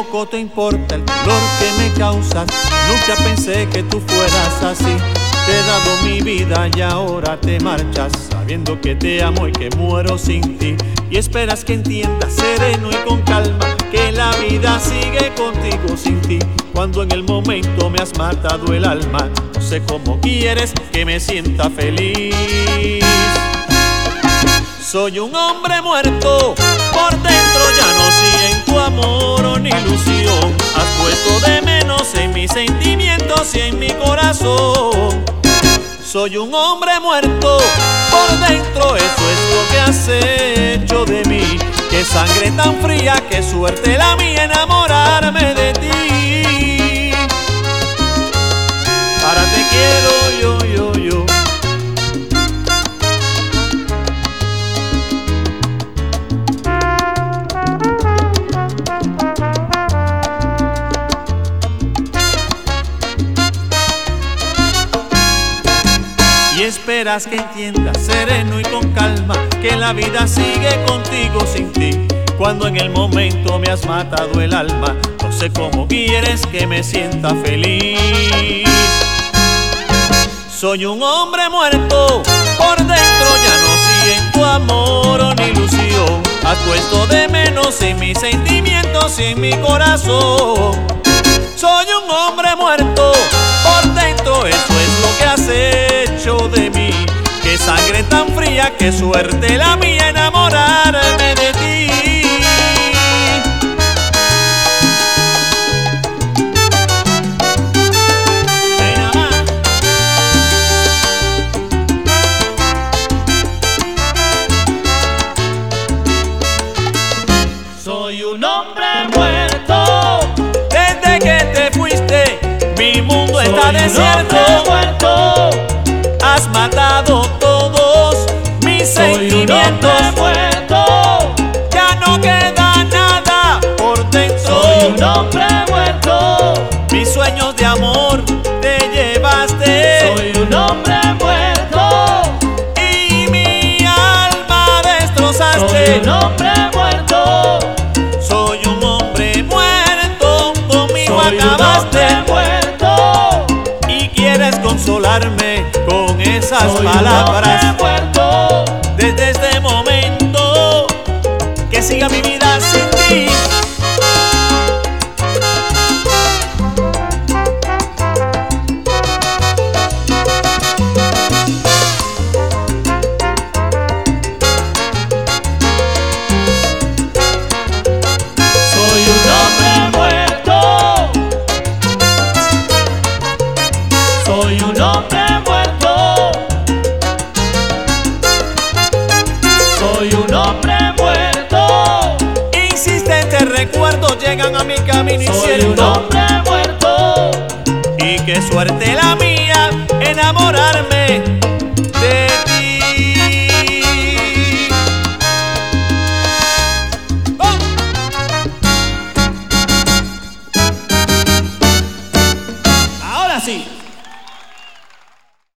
poco te importa el dolor que me causas. Nunca pensé que tú fueras así. Te he dado mi vida y ahora te marchas, sabiendo que te amo y que muero sin ti. Y esperas que entiendas sereno y con calma que la vida sigue contigo sin ti. Cuando en el momento me has matado el alma, no sé cómo quieres que me sienta feliz. Soy un hombre muerto, por dentro ya no siento amor ni ilusión. Has puesto de menos en mis sentimientos y en mi corazón. Soy un hombre muerto, por dentro eso es lo que has hecho de mí. Qué sangre tan fría, qué suerte la mía enamorarme de ti. Ahora te quiero yo. Y esperas que entiendas sereno y con calma que la vida sigue contigo sin ti. Cuando en el momento me has matado el alma, no sé cómo quieres que me sienta feliz. Soy un hombre muerto, por dentro ya no siento amor ni ilusión. Has puesto de menos en mis sentimientos y en mi corazón. Soy un hombre muerto, por dentro eso es lo que has hecho de mí. Qué sangre tan fría, qué suerte la mía enamorarme de ti. Soy un hombre muerto, desde que te fuiste mi mundo está desierto. muerto. Has matado todos mis sentimientos. Soy un hombre muerto, Ya no queda nada por dentro. soy un hombre muerto. Mis sueños de amor te llevaste. Soy un hombre muerto, Y mi alma destrozaste. soy un hombre muerto. Soy un hombre muerto, conmigo Soy un acabaste. hombre muerto, Y quieres consolarme con esas soy palabras. un hombre muerto. Desde este momento que siga mi vida sin ti. Soy un hombre muerto, soy un hombre muerto, soy un hombre muerto, Insistentes recuerdos llegan a mi camino soy un incierto. hombre muerto. Y qué suerte la mía enamorarme